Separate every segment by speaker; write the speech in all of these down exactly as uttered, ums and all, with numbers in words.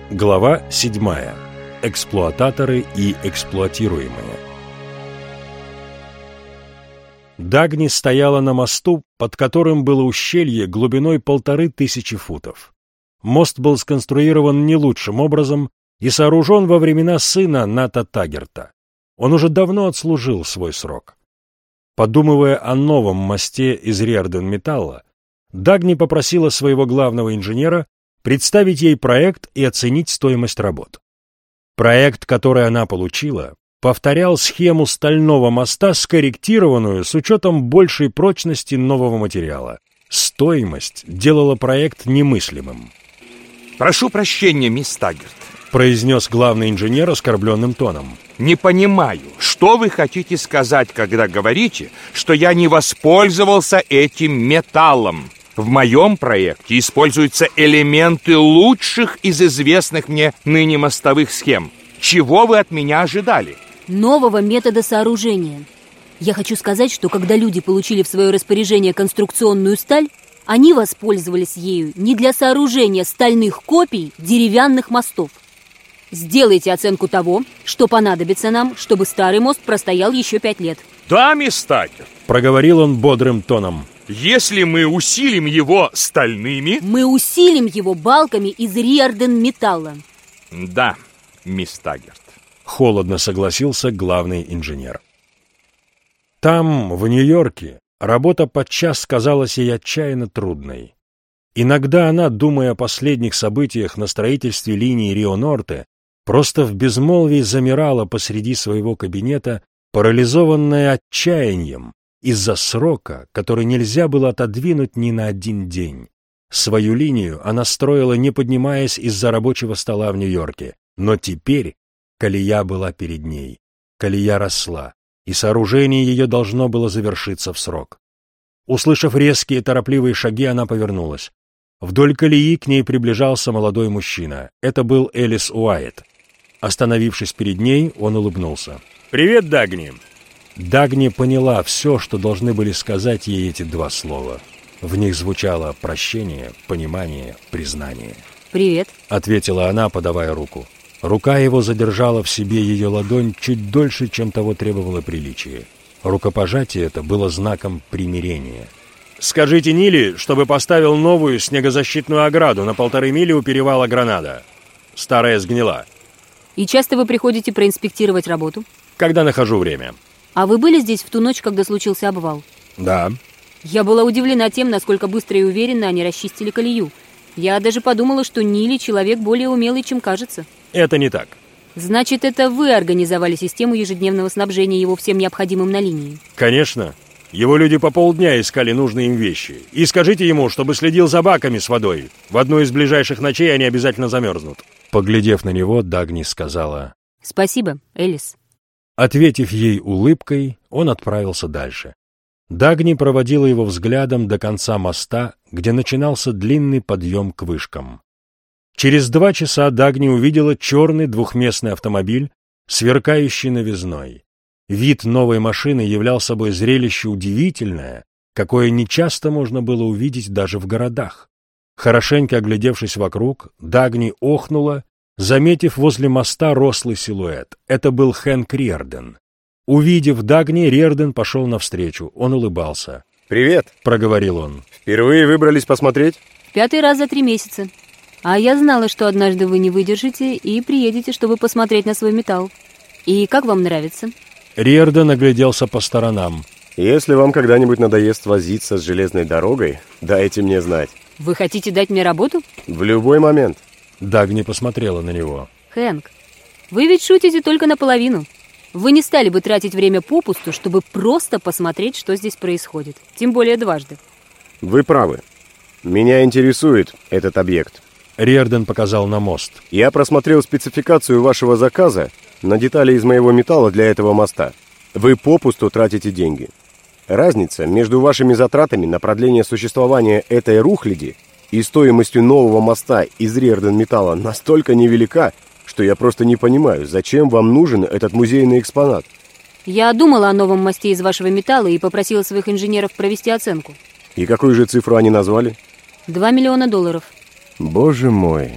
Speaker 1: Глава седьмая. Эксплуататоры и эксплуатируемые. Дагни стояла на мосту, под которым было ущелье глубиной полторы тысячи футов. Мост был сконструирован не лучшим образом и сооружен во времена сына Ната Таггерта. Он уже давно отслужил свой срок. Подумывая о новом мосте из Риордан-металла, Дагни попросила своего главного инженера представить ей проект и оценить стоимость работ. Проект, который она получила, повторял схему стального моста, скорректированную с учетом большей прочности нового материала. Стоимость делала проект немыслимым.
Speaker 2: «Прошу прощения, мисс Таггерт»,
Speaker 1: — произнес главный инженер оскорбленным тоном.
Speaker 2: «Не понимаю, что вы хотите сказать, когда говорите, что я не воспользовался этим металлом? В моем проекте используются элементы лучших из известных мне ныне мостовых схем. Чего вы от меня ожидали?»
Speaker 3: Нового метода сооружения. Я хочу сказать, что когда люди получили в свое распоряжение конструкционную сталь, они воспользовались ею не для сооружения стальных копий деревянных мостов. Сделайте оценку того, что понадобится нам, чтобы старый мост простоял еще пять лет.
Speaker 2: «Да, мисс Таггерт»,
Speaker 1: — проговорил он бодрым тоном.
Speaker 2: «Если мы усилим его стальными...»
Speaker 3: Мы усилим его балками из Риордан-металла.
Speaker 2: «Да, мисс Таггерт»,
Speaker 1: — холодно согласился главный инженер. Там, в Нью-Йорке, работа подчас казалась ей отчаянно трудной. Иногда она, думая о последних событиях на строительстве линии Рио-Норте, просто в безмолвии замирала посреди своего кабинета, парализованная отчаянием из-за срока, который нельзя было отодвинуть ни на один день. Свою линию она строила, не поднимаясь из-за рабочего стола в Нью-Йорке, но теперь колея была перед ней, колея росла, и сооружение ее должно было завершиться в срок. Услышав резкие торопливые шаги, она повернулась. Вдоль колеи к ней приближался молодой мужчина. Это был Элис Уайт. Остановившись перед ней, он улыбнулся. «Привет, Дагни!» Дагни поняла все, что должны были сказать ей эти два слова. В них звучало прощение, понимание, признание.
Speaker 3: «Привет»,
Speaker 1: — ответила она, подавая руку. Рука его задержала в себе ее ладонь чуть дольше, чем того требовало приличие. Рукопожатие это было знаком примирения. «Скажите Ниле, чтобы поставил новую снегозащитную ограду на полторы мили у перевала Гранада. Старая сгнила».
Speaker 3: «И часто вы приходите проинспектировать работу?»
Speaker 1: «Когда нахожу время».
Speaker 3: «А вы были здесь в ту ночь, когда случился обвал?»
Speaker 1: «Да».
Speaker 3: «Я была удивлена тем, насколько быстро и уверенно они расчистили колею. Я даже подумала, что Нили человек более умелый, чем кажется».
Speaker 1: «Это не так».
Speaker 3: «Значит, это вы организовали систему ежедневного снабжения его всем необходимым на линии?»
Speaker 1: «Конечно. Его люди по полдня искали нужные им вещи. И скажите ему, чтобы следил за баками с водой. В одну из ближайших ночей они обязательно замерзнут». Поглядев на него, Дагни сказала:
Speaker 3: «Спасибо, Элис».
Speaker 1: Ответив ей улыбкой, он отправился дальше. Дагни проводила его взглядом до конца моста, где начинался длинный подъем к вышкам. Через два часа Дагни увидела черный двухместный автомобиль, сверкающий новизной. Вид новой машины являл собой зрелище удивительное, какое нечасто можно было увидеть даже в городах. Хорошенько оглядевшись вокруг, Дагни охнула, заметив возле моста рослый силуэт. Это был Хэнк Риордан. Увидев Дагни, Риордан пошел навстречу. Он улыбался.
Speaker 4: «Привет», —
Speaker 1: проговорил он.
Speaker 4: «Впервые выбрались посмотреть?»
Speaker 3: «Пятый раз за три месяца. А я знала, что однажды вы не выдержите и приедете, чтобы посмотреть на свой металл. И как вам нравится?»
Speaker 1: Риордан огляделся по сторонам.
Speaker 4: «Если вам когда-нибудь надоест возиться с железной дорогой, дайте мне знать».
Speaker 3: «Вы хотите дать мне работу?»
Speaker 4: «В любой момент».
Speaker 1: Дагни посмотрела на него.
Speaker 3: «Хэнк, вы ведь шутите только наполовину. Вы не стали бы тратить время попусту, чтобы просто посмотреть, что здесь происходит. Тем более дважды».
Speaker 4: «Вы правы. Меня интересует этот объект».
Speaker 1: Риордан показал на мост.
Speaker 4: «Я просмотрел спецификацию вашего заказа на детали из моего металла для этого моста. Вы попусту тратите деньги. Разница между вашими затратами на продление существования этой рухляди и стоимостью нового моста из Риордан-металла настолько невелика, что я просто не понимаю, зачем вам нужен этот музейный экспонат».
Speaker 3: «Я думала о новом мосте из вашего металла и попросила своих инженеров провести оценку».
Speaker 4: «И какую же цифру они назвали?»
Speaker 3: Два миллиона долларов.
Speaker 4: «Боже мой,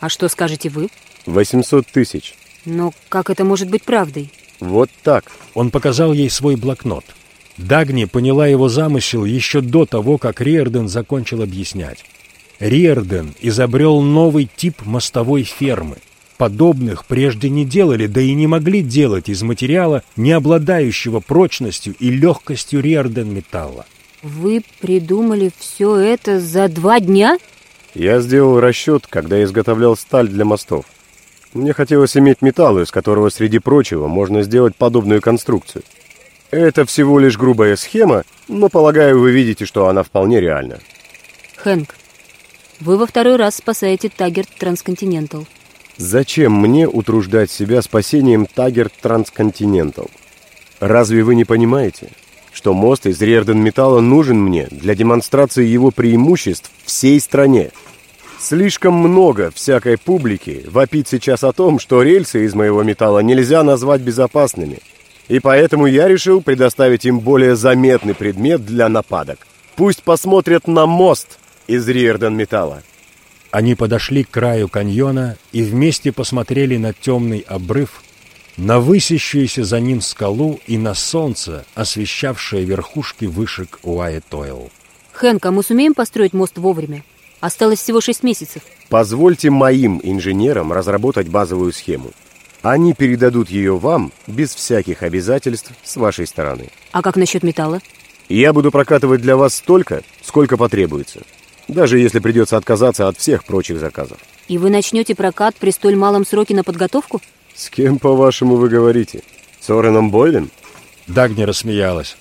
Speaker 3: А что скажете вы?
Speaker 4: восемьсот тысяч.
Speaker 3: Но как это может быть правдой?
Speaker 4: Вот так.
Speaker 1: Он показал ей свой блокнот. Дагни поняла его замысел еще до того, как Риордан закончил объяснять. Риордан изобрел новый тип мостовой фермы. Подобных прежде не делали, да и не могли делать из материала, не обладающего прочностью и легкостью Риордан металла.
Speaker 3: Вы придумали все это за два дня?
Speaker 4: Я сделал расчет, когда изготовлял сталь для мостов. Мне хотелось иметь металл, из которого, среди прочего, можно сделать подобную конструкцию. Это всего лишь грубая схема, но, полагаю, вы видите, что она вполне реальна.
Speaker 3: Хэнк, вы во второй раз спасаете Таггерт Трансконтинентал.
Speaker 4: Зачем мне утруждать себя спасением Таггерт Трансконтинентал? Разве вы не понимаете, что мост из Риордан металла нужен мне для демонстрации его преимуществ всей стране? Слишком много всякой публики вопит сейчас о том, что рельсы из моего металла нельзя назвать безопасными. И поэтому я решил предоставить им более заметный предмет для нападок. Пусть посмотрят на мост из Риордан металла.
Speaker 1: Они подошли к краю каньона и вместе посмотрели на темный обрыв, на высящуюся за ним скалу и на солнце, освещавшее верхушки вышек Уайт-Ойл.
Speaker 3: Хэнк, а мы сумеем построить мост вовремя? Осталось всего шесть месяцев.
Speaker 4: Позвольте моим инженерам разработать базовую схему. Они передадут ее вам без всяких обязательств с вашей стороны.
Speaker 3: А как насчет металла?
Speaker 4: Я буду прокатывать для вас столько, сколько потребуется, даже если придется отказаться от всех прочих заказов.
Speaker 3: И вы начнете прокат при столь малом сроке на подготовку?
Speaker 4: С кем, по-вашему, вы говорите? С Ореном Бойлем?
Speaker 1: Дагни рассмеялась.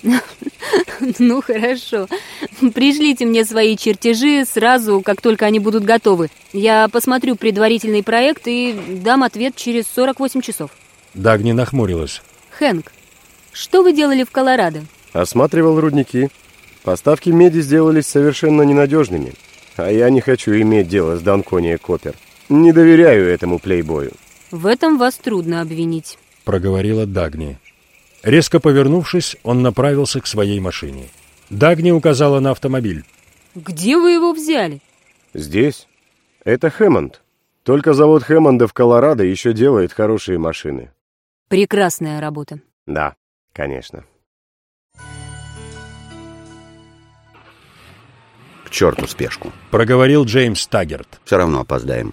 Speaker 3: Ну, хорошо. Пришлите мне свои чертежи сразу, как только они будут готовы. Я посмотрю предварительный проект и дам ответ через сорок восемь часов.
Speaker 1: Дагни нахмурилась.
Speaker 3: Хэнк, что вы делали в Колорадо?
Speaker 4: Осматривал рудники. Поставки меди сделались совершенно ненадежными. А я не хочу иметь дело с Данкония Коппер. Не доверяю этому плейбою.
Speaker 3: В этом вас трудно обвинить,
Speaker 1: проговорила Дагни. Резко повернувшись, он направился к своей машине. Дагни указала на автомобиль.
Speaker 3: Где вы его взяли?
Speaker 4: Здесь. Это Хэммонд. Только завод Хэммонда в Колорадо еще делает хорошие машины.
Speaker 3: Прекрасная работа.
Speaker 4: Да, конечно.
Speaker 5: К черту спешку.
Speaker 1: Проговорил Джеймс Таггерт.
Speaker 5: Все равно опоздаем.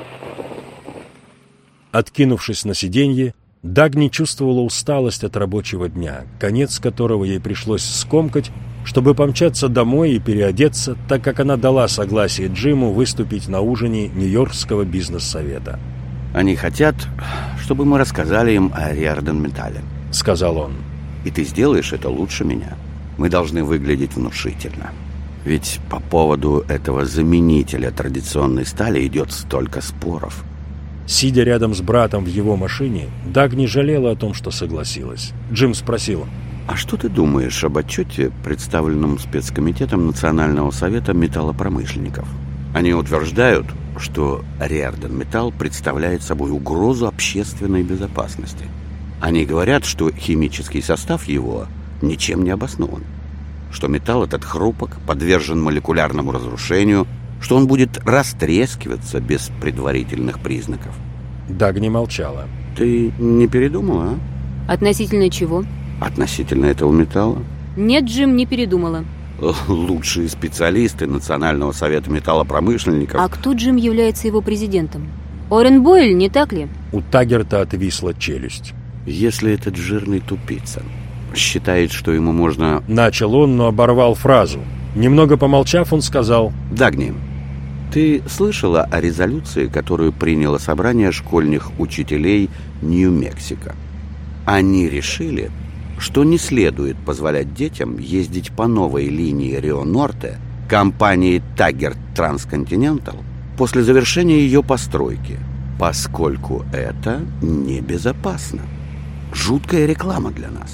Speaker 1: Откинувшись на сиденье, Дагни чувствовала усталость от рабочего дня, конец которого ей пришлось скомкать, чтобы помчаться домой и переодеться, так как она дала согласие Джиму выступить на ужине Нью-Йоркского бизнес-совета.
Speaker 5: Они хотят, чтобы мы рассказали им о Риордан металле,
Speaker 1: сказал он.
Speaker 5: И ты сделаешь это лучше меня. Мы должны выглядеть внушительно. Ведь по поводу этого заменителя традиционной стали идет столько споров.
Speaker 1: Сидя рядом с братом в его машине, Дагни жалела о том, что согласилась. Джим спросил:
Speaker 5: «А что ты думаешь об отчете, представленном спецкомитетом Национального совета металлопромышленников? Они утверждают, что Риордан металл представляет собой угрозу общественной безопасности. Они говорят, что химический состав его ничем не обоснован, что металл этот хрупок, подвержен молекулярному разрушению, что он будет растрескиваться без предварительных признаков».
Speaker 1: Дагни молчала.
Speaker 5: «Ты не передумала, а?»
Speaker 3: Относительно чего?
Speaker 5: Относительно этого металла?
Speaker 3: Нет, Джим, не передумала.
Speaker 5: Лучшие специалисты Национального совета металлопромышленников.
Speaker 3: А кто, Джим, является его президентом? Орен Бойль, не так ли?
Speaker 1: У Таггерта отвисла челюсть.
Speaker 5: Если этот жирный тупица считает, что ему можно...
Speaker 1: Начал он, но оборвал фразу. Немного помолчав, он сказал:
Speaker 5: «Дагни, ты слышала о резолюции, которую приняло собрание школьных учителей Нью-Мексико? Они решили, что не следует позволять детям ездить по новой линии Рио-Норте компании Таггерт Трансконтинентал после завершения ее постройки, поскольку это небезопасно. Жуткая реклама для нас.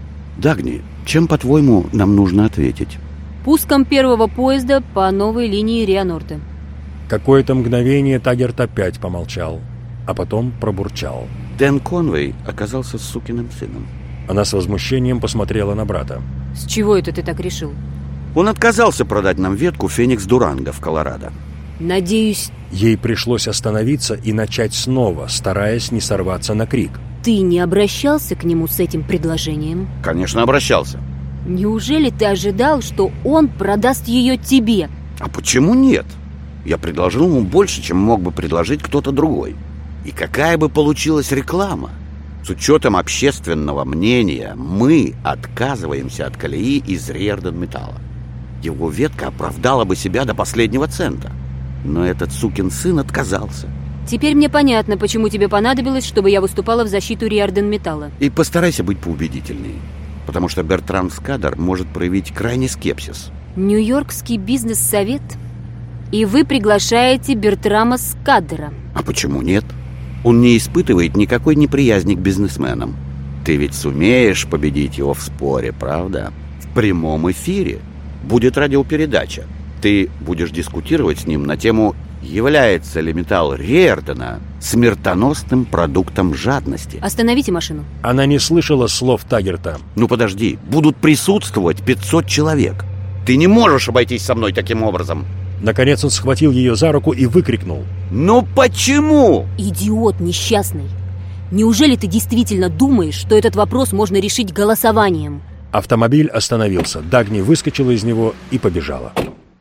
Speaker 5: Дагни, чем, по-твоему, нам нужно ответить?»
Speaker 3: Пуском первого поезда по новой линии Рио-Норте.
Speaker 1: Какое-то мгновение Таггерт опять помолчал, а потом пробурчал:
Speaker 5: Дэн Конвей оказался сукиным сыном.
Speaker 1: Она с возмущением посмотрела на брата.
Speaker 3: С чего это ты так решил?
Speaker 5: Он отказался продать нам ветку Феникс Дуранго в Колорадо.
Speaker 3: Надеюсь...
Speaker 1: Ей пришлось остановиться и начать снова, стараясь не сорваться на крик.
Speaker 3: Ты не обращался к нему с этим предложением?
Speaker 5: Конечно, обращался.
Speaker 3: Неужели ты ожидал, что он продаст ее тебе?
Speaker 5: А почему нет? Я предложил ему больше, чем мог бы предложить кто-то другой. И какая бы получилась реклама? С учетом общественного мнения мы отказываемся от колеи из Риордан Металла. Его ветка оправдала бы себя до последнего цента. Но этот сукин сын отказался.
Speaker 3: Теперь мне понятно, почему тебе понадобилось, чтобы я выступала в защиту Риордан Металла.
Speaker 5: И постарайся быть поубедительнее, потому что Бертрам Скадер может проявить крайний скепсис.
Speaker 3: Нью-Йоркский бизнес-совет? И вы приглашаете Бертрама Скадера?
Speaker 5: А почему нет? Он не испытывает никакой неприязни к бизнесменам. Ты ведь сумеешь победить его в споре, правда? В прямом эфире. Будет радиопередача. Ты будешь дискутировать с ним на тему, является ли металл Риордана смертоносным продуктом жадности.
Speaker 3: Остановите машину.
Speaker 1: Она не слышала слов Таггерта.
Speaker 5: Ну подожди, будут присутствовать пятьсот человек. Ты не можешь обойтись со мной таким образом.
Speaker 1: Наконец он схватил ее за руку и выкрикнул.
Speaker 5: Ну почему?
Speaker 3: Идиот несчастный. Неужели ты действительно думаешь, что этот вопрос можно решить голосованием?
Speaker 1: Автомобиль остановился. Дагни выскочила из него и побежала.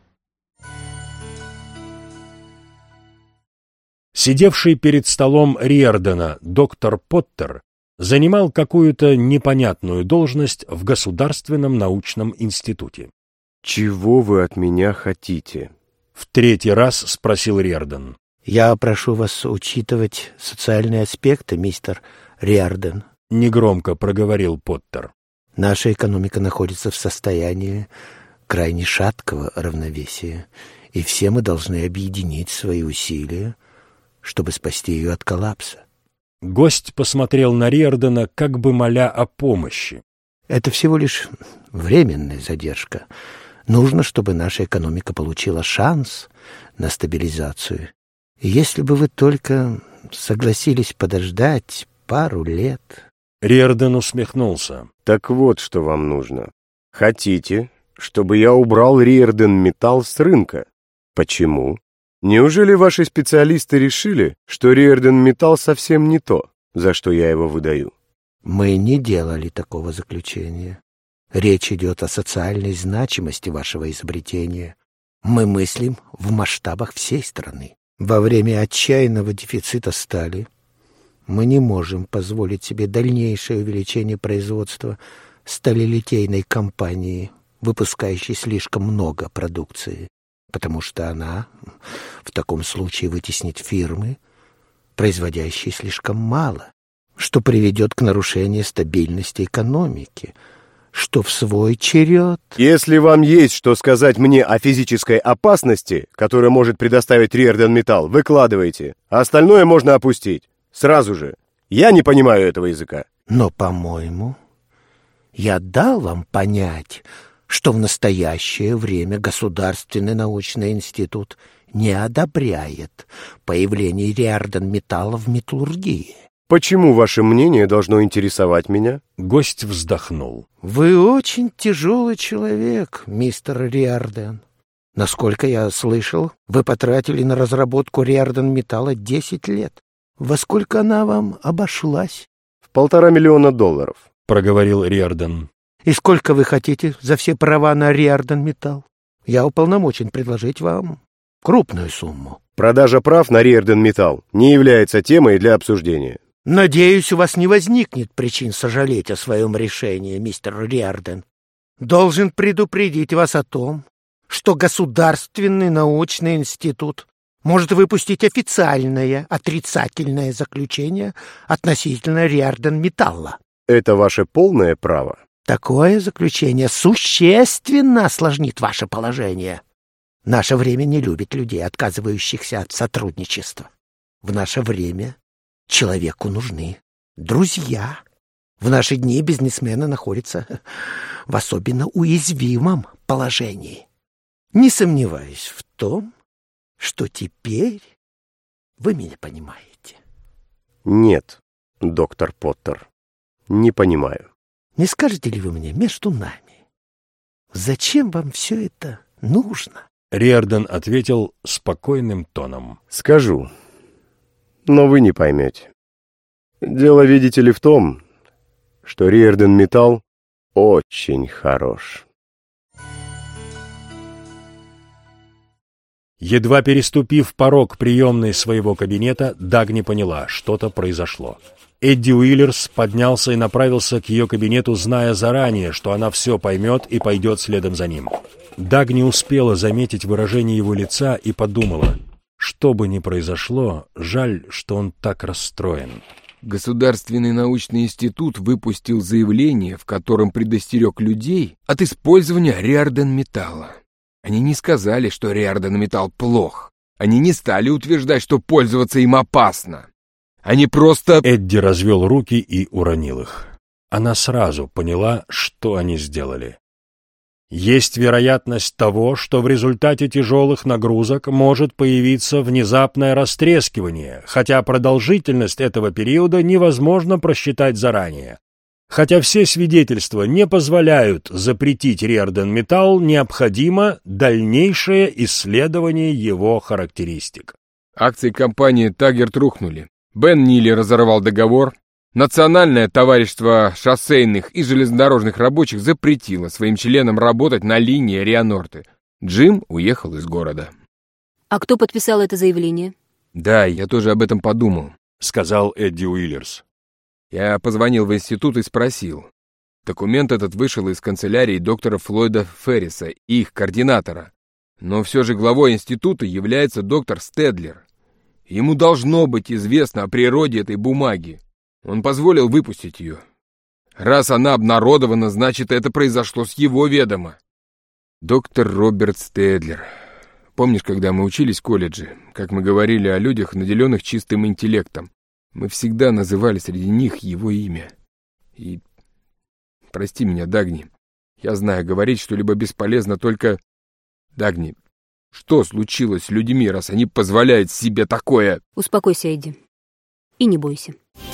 Speaker 1: Сидевший перед столом Риордана доктор Поттер занимал какую-то непонятную должность в Государственном научном институте.
Speaker 4: «Чего вы от меня хотите?»
Speaker 1: — в третий раз спросил Риордан.
Speaker 6: «Я прошу вас учитывать социальные аспекты, мистер Риордан»,
Speaker 1: — негромко проговорил Поттер.
Speaker 6: «Наша экономика находится в состоянии крайне шаткого равновесия, и все мы должны объединить свои усилия, чтобы спасти ее от коллапса».
Speaker 1: Гость посмотрел на Риордана, как бы моля о помощи.
Speaker 6: «Это всего лишь временная задержка. Нужно, чтобы наша экономика получила шанс на стабилизацию. И если бы вы только согласились подождать пару лет...»
Speaker 1: Риордан усмехнулся.
Speaker 4: «Так вот, что вам нужно. Хотите, чтобы я убрал Риордан Металл с рынка? Почему? Неужели ваши специалисты решили, что Риордан Металл совсем не то, за что я его выдаю?»
Speaker 6: «Мы не делали такого заключения. Речь идет о социальной значимости вашего изобретения. Мы мыслим в масштабах всей страны. Во время отчаянного дефицита стали мы не можем позволить себе дальнейшее увеличение производства сталелитейной компании, выпускающей слишком много продукции, потому что она в таком случае вытеснит фирмы, производящие слишком мало, что приведет к нарушению стабильности экономики, что в свой черед...»
Speaker 4: «Если вам есть что сказать мне о физической опасности, которую может предоставить Риордан Металл, выкладывайте, а остальное можно опустить. Сразу же. Я не понимаю этого языка».
Speaker 6: «Но, по-моему, я дал вам понять, что в настоящее время Государственный научный институт не одобряет появление Риордан Металла в металлургии».
Speaker 4: «Почему ваше мнение должно интересовать меня?»
Speaker 1: Гость вздохнул.
Speaker 6: «Вы очень тяжелый человек, мистер Риордан. Насколько я слышал, вы потратили на разработку Риордан Металла десять лет. Во сколько она вам обошлась?»
Speaker 4: «В полтора миллиона долларов»,
Speaker 1: — проговорил Риордан.
Speaker 6: «И сколько вы хотите за все права на Риордан Металл? Я уполномочен предложить вам крупную сумму».
Speaker 4: «Продажа прав на Риордан Металл не является темой для обсуждения».
Speaker 6: «Надеюсь, у вас не возникнет причин сожалеть о своем решении, мистер Риордан. Должен предупредить вас о том, что Государственный научный институт может выпустить официальное отрицательное заключение относительно Риордан Металла».
Speaker 4: «Это ваше полное право».
Speaker 6: «Такое заключение существенно осложнит ваше положение. Наше время не любит людей, отказывающихся от сотрудничества. В наше время человеку нужны друзья. В наши дни бизнесмены находятся в особенно уязвимом положении. Не сомневаюсь в том, что теперь вы меня понимаете».
Speaker 4: «Нет, доктор Поттер, не понимаю».
Speaker 6: «Не скажете ли вы мне между нами, зачем вам все это нужно?»
Speaker 1: Риордан ответил спокойным тоном.
Speaker 4: Скажу, но вы не поймете. Дело, видите ли, в том, что Риордан Металл очень хорош.
Speaker 1: Едва переступив порог приемной своего кабинета, Дагни поняла, что-то произошло. Эдди Уиллерс поднялся и направился к ее кабинету, зная заранее, что она все поймет и пойдет следом за ним. Дагни успела заметить выражение его лица и подумала, что бы ни произошло, жаль, что он так расстроен.
Speaker 7: Государственный научный институт выпустил заявление, в котором предостерег людей от использования Риордан-металла. Они не сказали, что Риордан-металл плох. Они не стали утверждать, что пользоваться им опасно. Они просто...
Speaker 1: Эдди развел руки и уронил их. Она сразу поняла, что они сделали. Есть вероятность того, что в результате тяжелых нагрузок может появиться внезапное растрескивание, хотя продолжительность этого периода невозможно просчитать заранее. Хотя все свидетельства не позволяют запретить Риордан-металл, необходимо дальнейшее исследование его характеристик.
Speaker 7: Акции компании «Таггерт» рухнули. Бен Нилли разорвал договор. Национальное товарищество шоссейных и железнодорожных рабочих запретило своим членам работать на линии Риа-Норте. Джим уехал из города.
Speaker 3: А кто подписал это заявление?
Speaker 7: Да, я тоже об этом подумал,
Speaker 1: сказал Эдди Уиллерс.
Speaker 7: Я позвонил в институт и спросил. Документ этот вышел из канцелярии доктора Флойда Ферриса, их координатора. Но все же главой института является доктор Стедлер. Ему должно быть известно о природе этой бумаги. Он позволил выпустить ее. Раз она обнародована, значит, это произошло с его ведома. Доктор Роберт Стедлер. Помнишь, когда мы учились в колледже, как мы говорили о людях, наделенных чистым интеллектом? Мы всегда называли среди них его имя. И... Прости меня, Дагни. Я знаю, говорить что-либо бесполезно, только... Дагни, что случилось с людьми, раз они позволяют себе такое?
Speaker 3: Успокойся, Эдди. И не бойся.